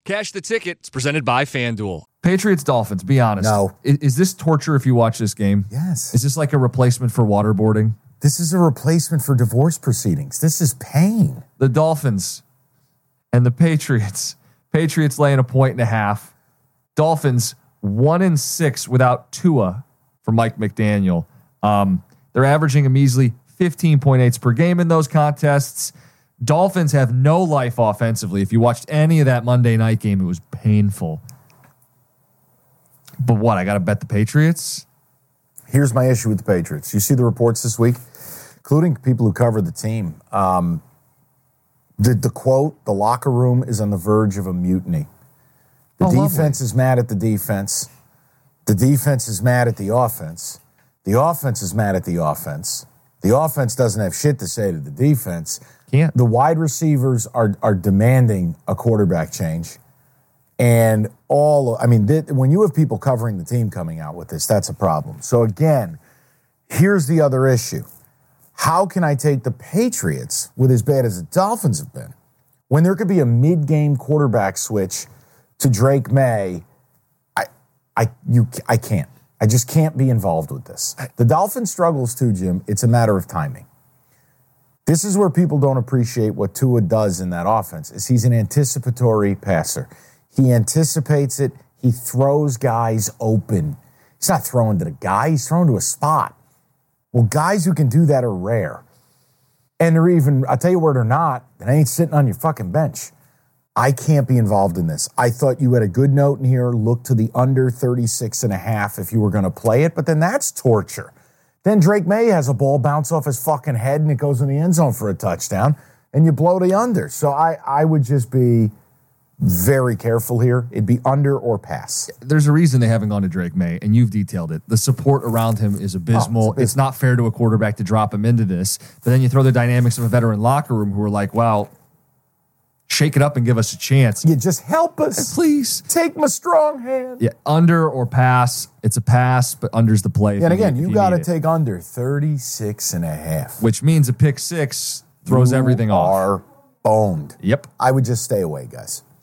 Cash the Ticket. It's presented by FanDuel. Patriots-Dolphins, be honest. No. Is this torture if you watch this game? Yes. Is this like a replacement for waterboarding? This is a replacement for divorce proceedings. This is pain. The Dolphins and the Patriots. Patriots laying 1.5. Dolphins 1-6 without Tua for Mike McDaniel. They're averaging a measly 15 points per game in those contests. Dolphins have no life offensively. If you watched any of that Monday night game, it was painful. But what, I got to bet the Patriots? Here's my issue with the Patriots. You see the reports this week, including people who cover the team. The quote, the locker room is on the verge of a mutiny. The defense is mad at the defense. The defense is mad at the offense. The offense is mad at the offense. The offense doesn't have shit to say to the defense. Can't. The wide receivers are demanding a quarterback change. And when you have people covering the team coming out with this, that's a problem. So again, here's the other issue. How can I take the Patriots with as bad as the Dolphins have been when there could be a mid-game quarterback switch to Drake May? I can't. I just can't be involved with this. The Dolphins struggles too, Jim. It's a matter of timing. This is where people don't appreciate what Tua does in that offense, is he's an anticipatory passer. He anticipates it. He throws guys open. He's not throwing to the guy. He's throwing to a spot. Well, guys who can do that are rare. And they're even, I'll tell you where they're not, they ain't sitting on your fucking bench. I can't be involved in this. I thought you had a good note in here. Look to the under 36.5 if you were going to play it, but then that's torture. Then Drake May has a ball bounce off his fucking head and it goes in the end zone for a touchdown, and you blow the under. So I would just be very careful here. It'd be under or pass. There's a reason they haven't gone to Drake May, and you've detailed it. The support around him is abysmal. It's not fair to a quarterback to drop him into this. But then you throw the dynamics of a veteran locker room who are like, wow, shake it up and give us a chance. You just help us. Please. Take my strong hand. Yeah, under or pass. It's a pass, but under's the play. And again, you got to take under 36.5. Which means a pick six throws everything off. You are boned. Yep. I would just stay away, guys.